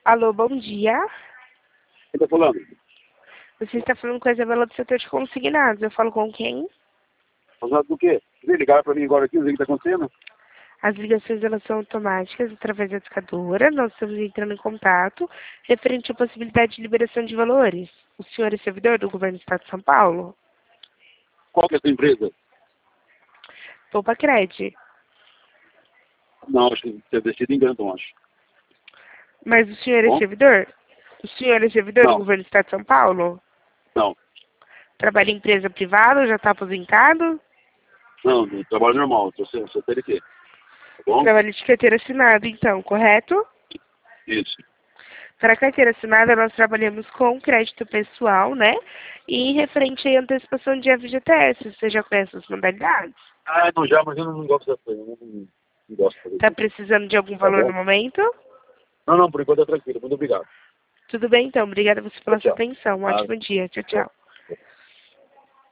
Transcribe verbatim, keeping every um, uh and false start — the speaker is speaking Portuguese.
Alô, bom dia. Quem tá falando? Você está falando com a Isabela do setor de consignados. Eu falo com quem? Falando do quê? Vem ligar pra mim agora aqui, ver o que tá acontecendo? As ligações elas são automáticas através da discadora. Nós estamos entrando em contato referente à possibilidade de liberação de valores. O senhor é servidor do governo do Estado de São Paulo? Qual que é a sua empresa? Poupa Cred. Não, acho que você decidido engano, acho. Mas o senhor é Bom? servidor? O senhor é servidor do Não, governo do Estado de São Paulo? não. Trabalha em empresa privada? Já está aposentado? Não, no trabalho normal, tô sem C L T. Tá bom? Trabalha de carteira assinada, então, correto? Isso. Para a carteira assinada, nós trabalhamos com crédito pessoal, né? E referente à antecipação de F G T S, você já conhece as modalidades? Ah, não já, mas eu não, não gosto dessa coisa. Eu não, não gosto de fazer Está isso. precisando de algum Tá valor bom? no momento? Não, não, por enquanto é tranquilo. Muito obrigado. Tudo bem, então. Obrigada a você Tchau, pela sua tchau. atenção. Um Ah, ótimo dia. Tchau, tchau. tchau.